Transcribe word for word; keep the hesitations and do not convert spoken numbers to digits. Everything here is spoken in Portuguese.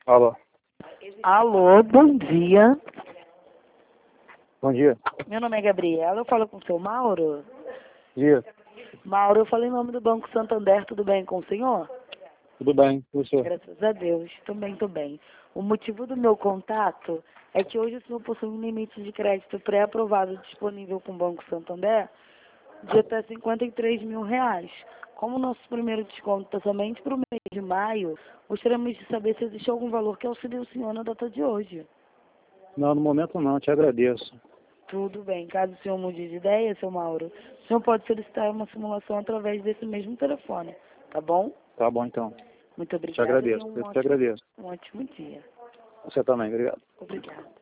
Alô. Alô, bom dia. Bom dia. Meu nome é Gabriela, eu falo com o seu Mauro. Dia. Mauro, eu falo em nome do Banco Santander, tudo bem com o senhor? Tudo bem, e você? Graças a Deus, também estou bem. O motivo do meu contato é que hoje o senhor possui um limite de crédito pré-aprovado disponível com o Banco Santander de até cinquenta e três mil reais. Como o nosso primeiro desconto está somente para o mês de maio, gostaríamos de saber se existe algum valor que auxilie o senhor na data de hoje. Não, no momento não, te agradeço. Tudo bem. Caso o senhor mude de ideia, seu Mauro, o senhor pode solicitar uma simulação através desse mesmo telefone, tá bom? Tá bom então. Muito Te obrigada e agradeço, um eu te ótimo, agradeço. um ótimo dia. Você também, obrigado. Obrigada.